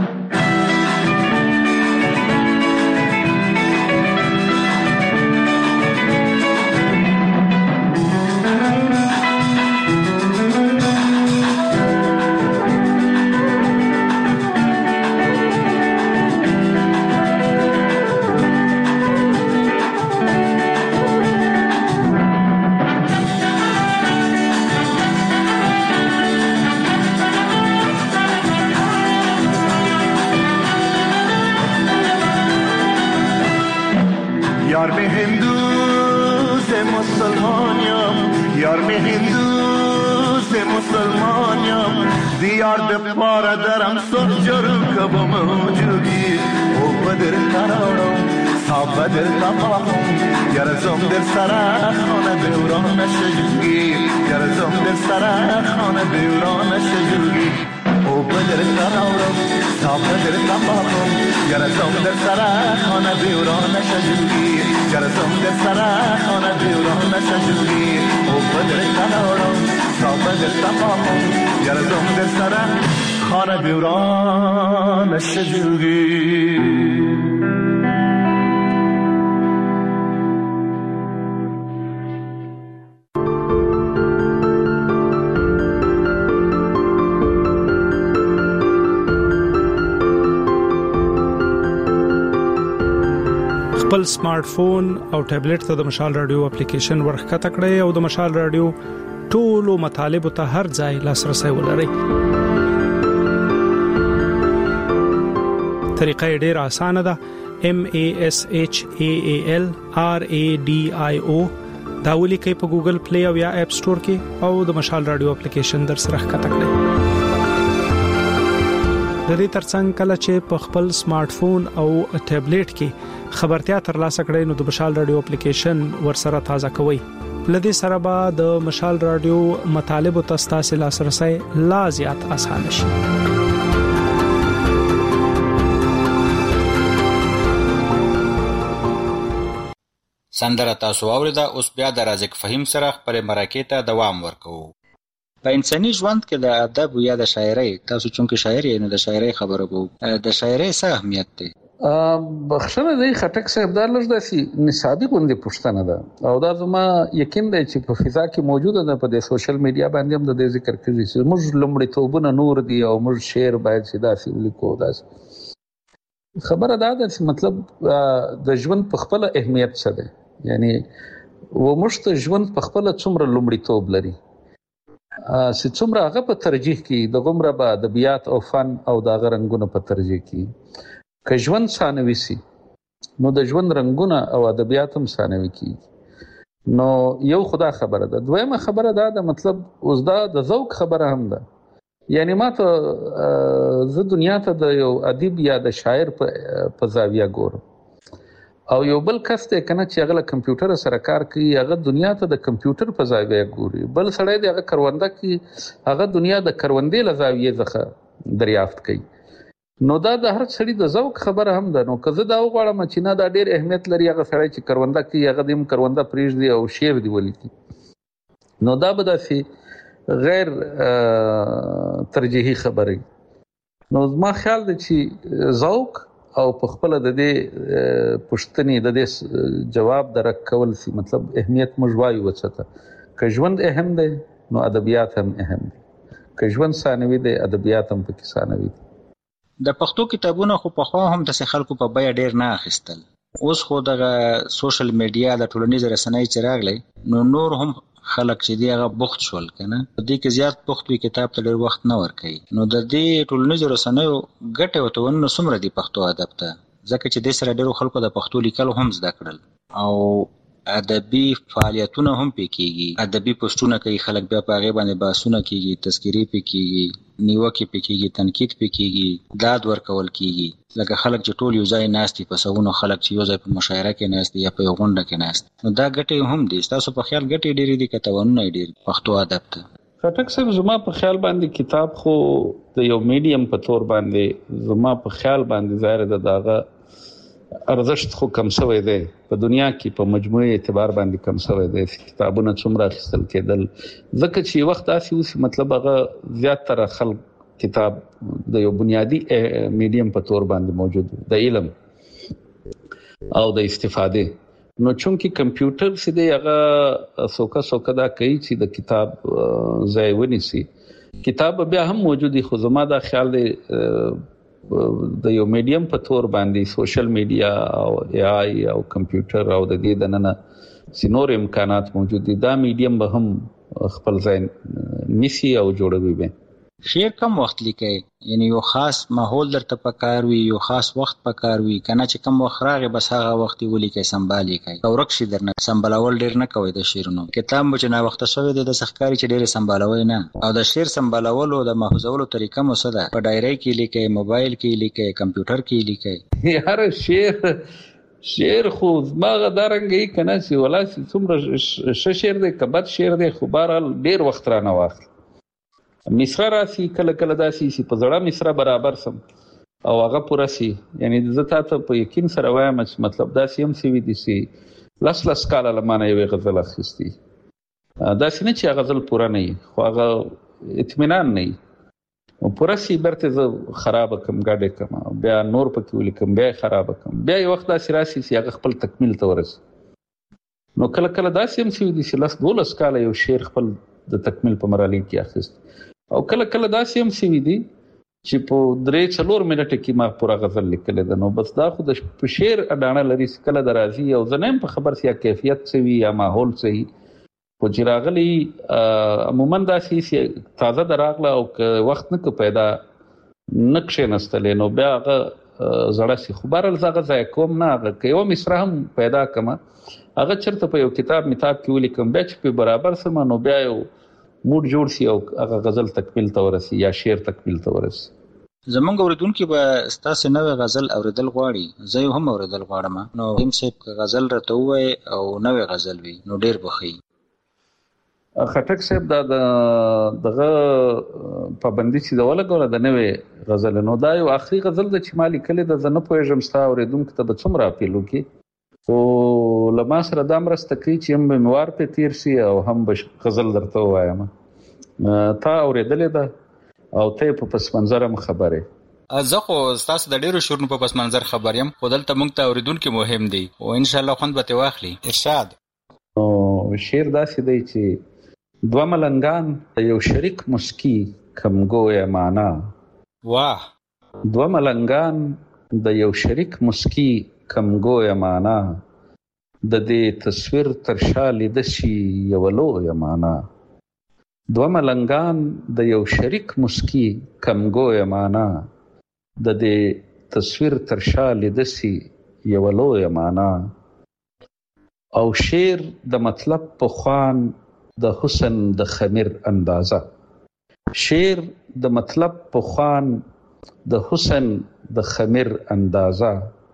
یار میں ہندو سے مسلمانیم یار میں ہندو سے مسلمانیم دیار دے پارا درم سر جرم کب موجودی او بدر تراوڑم صعب دل تفاهم یارزم در سرا خانه دوران شجوگی یارزم در سرا خانه دوران شجوگی او بدر سراورم صعب دل تفاهم یارزم در سرا خانه دوران شجوگی یارزم در سرا خانه دوران شجوگی او بدر سراورم صعب دل تفاهم یارزم در سرا خانه دوران شجوگی. خپل سمارټ فون او ټابلیټ ته د مشال رادیو اپلیکیشن ورخکته کړئ او د مشال رادیو ټولو مطالبه ته هر ځای لاسرسي ولرئ. طریقه ډیره اسانه ده. MASHALRADIO دا ولیکئ په ګوګل پلی او یا اپ سٹور کې او د مشال رادیو اپلیکیشن در سره ښکته کړئ. د دې ترڅنګ کله چې په خپل سمارټ فون او ټابلیټ کې خبرتیا ترلاسه کړئ نو د مشال رادیو اپلیکیشن ورسره تازه کوئ. لدې سره به د مشال رادیو مطالبه تاسو لاسرسي لا زیات آسان شي. سندره تاسو اوریدا. اوس بیا د رازق فهیم سره خپل مرکه ته دوام ورکوو. په انساني ژوند کې د ادب یا د شاعرۍ، تاسو چونکه شاعر یې نو د شاعرۍ خبره وو، د شاعرۍ څه اهمیت دی؟ بخښنه دی خټک صاحب دا لږ داسې نصابي غوندې پوښتنه ده او دا زما یقین دی چې په فضا کې موجوده ده. په د سوشل میډیا باندې هم د دې ذکر کیږي چې موږ لومړیتوبونه نور دي او موږ شعر باید چې داسې ولیکو. داسې خبره دا ده چې مطلب د ژوند په خپل اهمیت څه دی، یعنی و موږ ته ژوند په خپل څومره لومړیتوب لري چې څومره هغه په ترجیح کې د غمره به ادبیات او فن او د غرنګونو په ترجیح کې که ژوند ثانوي سي نو د ژوند رنگونه او ادبیات هم ثانوي کیږي. نو یو خدا خبره ده. دویمه خبره ده مطلب اوس دا د ذوق خبره هم ده. یعنی ما ته زه دنیا ته د یو ادیب یا د شاعر په زاویه ګورم او یو بل کس ته کنه چې هغه کمپیوټر سره کار کوي، هغه دنیا ته د کمپیوټر په زاویه ګوري. بل سړی دی هغه کرونده کوي، هغه دنیا د کروندې له زاویې څخه دریافت کوي. نو دا د هر سړي د ذوق خبره هم ده. نو که زه دا وغواړم چې نه دا ډېر اهمیت لري هغه سړی چې کرونده کوي هغه دې هم کرونده پرېږدي او شعر دې ولیکي، نو دا به داسې غیر ترجیحي خبره وي. نو زما خیال دی چې ذوق او په خپل د دې پوښتنې د دې جواب درک کول سي مطلب اهمیت موږ وایو وڅته. که ژوند اهم دی نو ادبیات هم اهم دي، که ژوند ثانوي دی ادبیات هم پکې ثانوي دي. د پښتو کتابونه خو په خوا هم د خلکو په بیه ډیر نه اخیستل. اوس خو دغه سوشل میډیا د ټولنیز رسنۍ چې راغلی نو نور هم خلک چې دی هغه بوخت شول کنه. په دې کې زیات بوخت وي کتاب ته ډیر وخت نه ورکوي. نو د دې ټولنیز رسنیو ګټه او توانونه څومره دي پښتو ادب ته؟ ځکه چې د سره ډیرو خلکو د پښتو لیکل هم زده کړل او ادبي فعالیتونه هم پکېږي. ادبي پوسټونه کوي خلک، بیا په هغه باندې بحثونه کیږي، تذکری پکېږي، نیوکه پکېږي، تنقید پکېږي، داد ورکول کیږي. لکه خلک چې ټول یو ځای ناست دي، په سونو خلک چې یو ځای په مشاعره کې ناست دي یا په غونډه کې ناست، نو دا ګټې هم دي. تاسو په خیال ګټې ډېرې دي که تاوانونه ډېر پښتو ادب ته؟ خټک صاحب زما په خیال باندې کتاب خو د یو میډیم په تور باندې زما په خیال باندې ظاهر ده داغه ارزښت خو کم شوی دی په دنیا کې، په مجموعي اعتبار باندې کم شوی دی. کتابونه څومره اخیستل کېدل ځکه چې وخت داسې اوس مطلب هغه زیاتره خلک کتاب د یو بنیادی میډیم په تور باندې موجود د علم او د استفاده. نو چونکی کمپیوټر سي دی هغه سوکا دا کوي چې د کتاب ځای ونیسي. کتاب بیا هم موجود دي خو زما دا خیال دی د یو میډیم په تور باندې سوشل میډیا او ای آی او کمپیوټر او د دې دننه سينور امکانات موجود دي. دا میډیم به هم خپل ځای نسی او جوړوي. به شعر کم وخت لیکي، یعنی یو خاص ماحول درته پکار وي، یو خاص وخت پکار وي کنه چې کم وخت راغی بس هغه وخت ولیکي سمبالي کوي او رکشي درنه سمبالول ډیر نه کوي. د شعرونو کتاب مچ نه وخت شوی د سخکاری چې ډیر سمبالوي نه، او د شعر سمبالول او د محفوظولو طریقه مو څه ده؟ په ډایری کې لیکي، موبایل کې لیکي، کمپیوټر کې لیکي؟ یار شعر شعر خو ماغه دارنګي کنه چې ولا څومره شعر دی کبد شعر دی خو بهرحال ډیر وخت را نه واخل مصرا راسي کله کله داسي چې په زړه مصرا برابر سم او هغه پوره سي یعنی زه تاسو په یقین سره وایم چې مطلب داسي هم سی وي دي سي لاس کاله لمانه یو غزل اخیستي داسي نه چې غزل پوره نه خو هغه اطمینان نه او پوره سي برته زه خراب کم گاډه کم بیا نور پکې ولیکم بیا خراب کم بیا یو وخت داسي راسي چې هغه خپل تکمیل ته ورسي نو کله کله داسي هم سی وي دي چې لاس کاله یو شعر خپل د تکمیل په مرحله کې اخیست او کله کله داسې هم سوي دي چې په 3-4 منټه کې ما پوره غزل لیکل ده نو بس دا خو د شعر اډانه لري کله د راځي او زنه په خبر سي کیفیت سوي یا ماحول سوي په جراغلي عموما داسې سي تازه دراغله او وخت نه پیدا نقشه نستلې نو بیا زړه سي خبرل زغه ځای کوم نه هغه یو مصرا هم پیدا کما هغه چرته په یو کتاب کې ولیکم بیا چې په برابر سم نو بیا یو موډ جوړ شي او هغه غزل تکمیل ته ورسي یا شعر تکمیل ته ورسي زمونږ اوریدونکو به ستاسو نوې غزل اوریدل غواړي زه هم اوریدل غواړم نو هم څه غزل راته وای او نوې غزل وي نو ډیر بخي خټک صاحب دا دغه پابندي چې دا ولګول د نوې غزل نو دا یو اخري غزل د چمالي کله د زنه پوهېږم ستا اوریدونکو ته به څومره اپیل وکي او لما سره د امرسته کوي چې هم بموار په تیر سي او هم غزل درته وایم تا اوریدلې ده او ته په پس منظر خبره زه خو تاسو د ډیرو شورونو په پس منظر خبر یم خو دلته موږ ته اوریدونکو مهم دي او ان شاء الله خوند به واخلي ارشاد او شعر داسې دی چې دوه ملنګان یو شریک مسکی کمګویا معنا واه دوه ملنګان د یو شریک مسکی کمګویا معنا د دې تصویر تر شا لید شي یو لویه معنا دوه ملنګان د یو شریک مسکی کمګویا معنا د دې تصویر تر شا لید شي یو لویه معنا او شعر د مطلب په خوان د حسن د خمیر اندازه شعر د مطلب په خوان د حسن د خمیر اندازه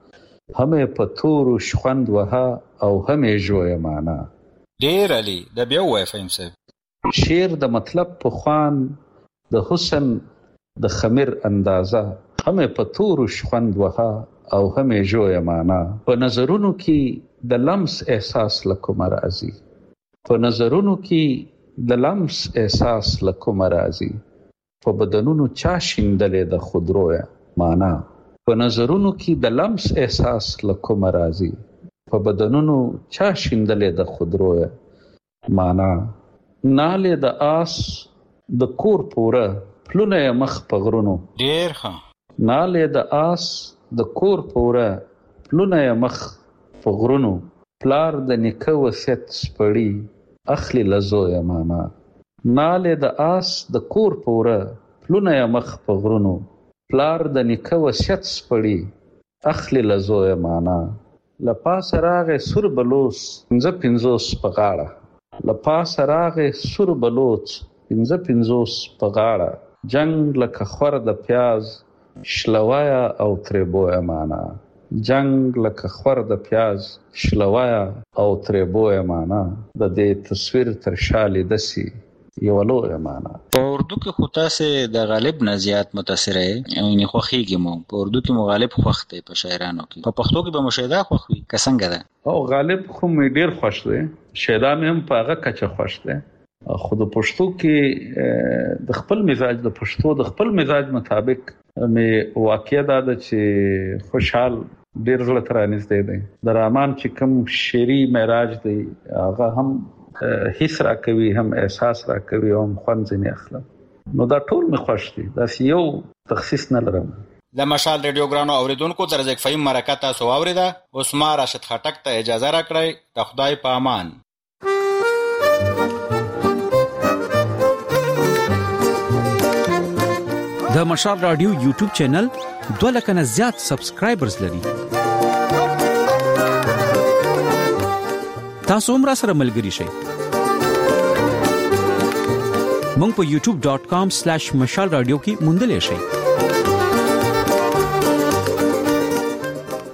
همه په تور شخوند وها او همه جوه معنا ډیر علي د بیا وای فهم صاحب شعر د مطلب په خوان د حسن د خمیر اندازه همه په تور شخوند وها او همه جوه معنا په نظرونو کې د لمس احساس لکوم راځي په نظرونو کې د لمس احساس لکوم راځي په بدنونو چا شیندلې د خودرویا معنا په نظرونو کې د لمس احساس لکوم راځي په بدنونو چا شیندلې د خودرویا معنا ناله د آس د کور پوره پلونه مخ پغرونو ډیر ښه ناله د آس د کور پوره پلونه مخ پغرونو پلار د نیکه وصیت سپړي اخلي لزویا معنا ناله د آس د کور پوره پلونه مخ پغرونو پلار د نیکه وصیت سپړي اخلي لزویا معنا لپاس راغه سر بلوس پنځه په غاړه لپاس راغه سر بلوس پنځه په غاړه جنگ لکه خور د پیاز شلوایا او تربویا معنا جنگ لکه خور د پیاز شلوایا او تربویا معنا د دې تصویر تر شالې دسي یو لویه معنا په اردو کې خو تاسو د غالب نه زیات متاثر یې خو خېږي مو په اردو کې مو غالب خوښ دی په شاعرانو کې په پښتو کې به مشاهده خوښ وي که څنګه ده او غالب خو مې ډیر خوښ دی شاعر مې هم په هغه کچه خوښ دی خو د پښتو کې د خپل مزاج د پښتو د خپل مزاج مطابق مې واقعیا ده چې خوشحال ډیر زړه ترانځ دی د رامان چې کوم شعري معراج دی هغه هم حس را کوي هم احساس را کوي هم خوند ځنې اخلم نو دا ټول مې خوښ دي داسې یو تخصیص نه لرم د مشال ریډیو ګرانو اوریدونکو د رزق فهیم مرکه تاسو واوریده اوس ما راشد خټک ته اجازه راکړئ د خدای په امان د مشال رادیو یوټیوب چینل 2 لک نه زیات سبسکرایبرز لري تاسو هم را سره ملګري شئ مونږ په youtube.com/mashalradio کې موندلې شئ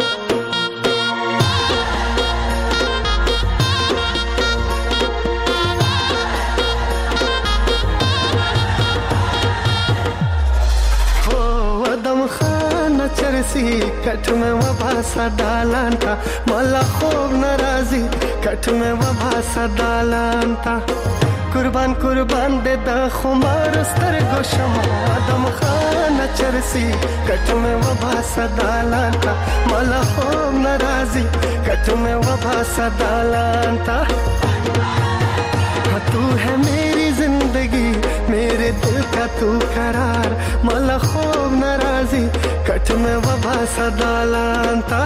کټ مې وبا سدالان تا مالا خوب ناراضي کټ مې وبا سدالان تا قربان قربان دې د خمار سترګو شمع ادم خان چرسي کټ مې وبا سدالان تا مالا خوب ناراضي کټ مې وبا سدالان تا तू है मेरी जिंदगी मेरे दिल का तू करार मला खूब नाराजी कट में वबा सदालांता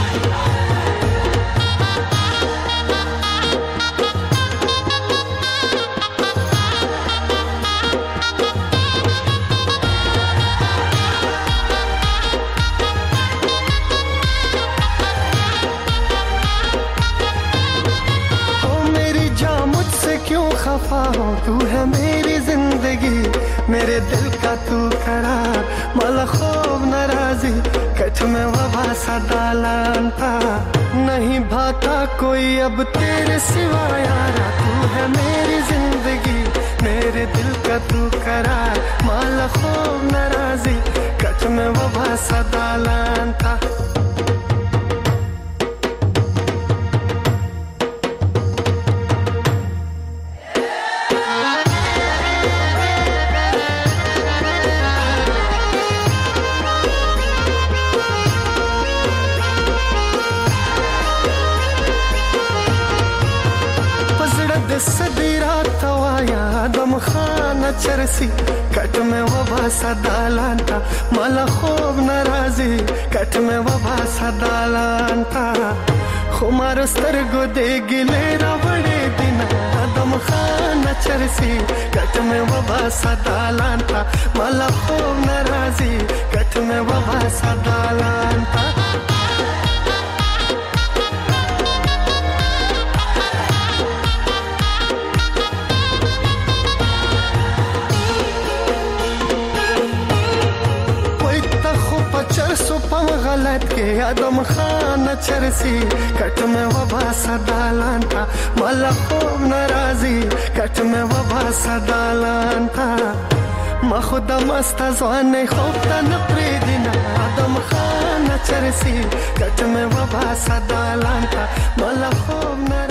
खफा हो तू है मेरी जिंदगी मेरे दिल का तू करार मला खूब नाराजी कट में वबा सदालांता नहीं भाता कोई अब तेरे सिवा यारा तू है मेरी जिंदगी मेरे दिल का तू करार मला खूब नाराजी कट में वबा सदालांता चरसी कट में वबा सदालांता मला खूब नाराजी कट में वबा सदालांता खुमार स्तरगो दे गिले रावड़े दिन आदम खान चरसी कट में वबा सदालांता मला खूब नाराजी कट में वबा सदालांता गलत के आदम खान चरसी कट में वबा सदालांता मला खूब नाराजी कट में वबा सदालांता ما خود مست ځواني خوب ته نه پرېږدينه آدم خان چرسي کټ مې وبا سدالانتا مله خوب نه